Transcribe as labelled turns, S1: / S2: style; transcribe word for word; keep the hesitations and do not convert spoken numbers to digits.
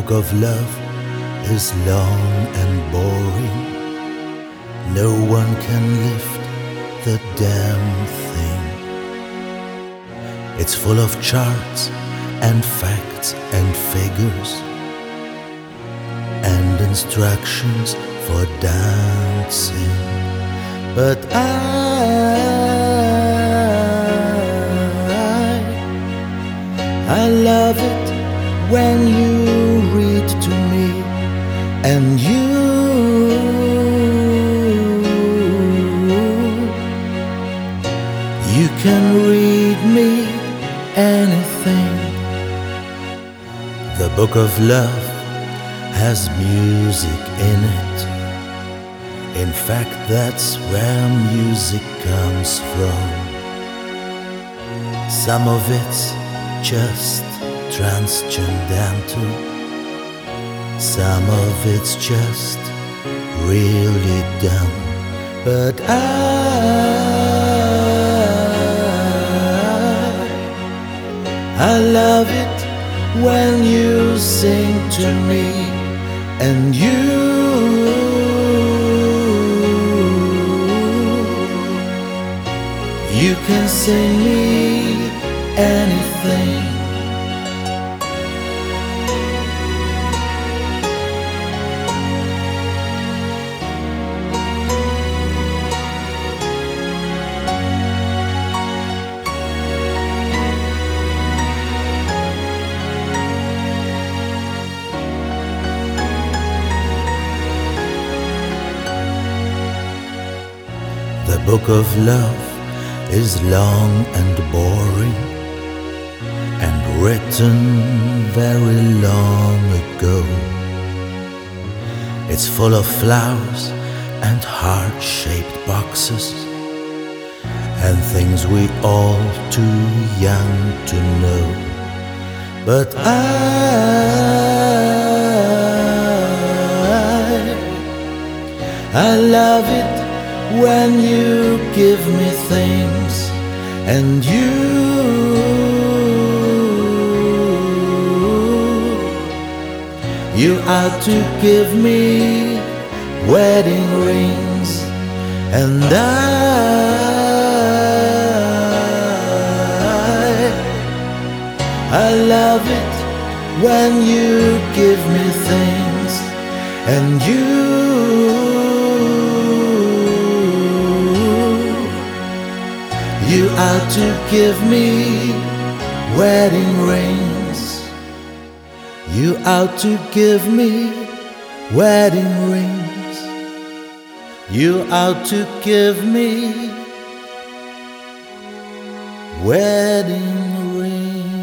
S1: book of love is long and boring. No one can lift the damn thing. It's full of charts and facts and figures and instructions for dancing. But I, I love it when you read to me, and you, you can read me anything. The book of love has music in it. In fact, that's where music comes from. Some of it's just transcendental, some of it's just really dumb. But I, I love it when you sing to me, and you, you can sing me anything. The book of love is long and boring, and written very long ago. It's full of flowers and heart-shaped boxes and things we all too young to know. But I, I love it when you give me things, and you, you ought to give me wedding rings, and I, I love it when you give me things, and you, you ought to give me wedding rings. You ought to give me wedding rings. You ought to give me wedding rings.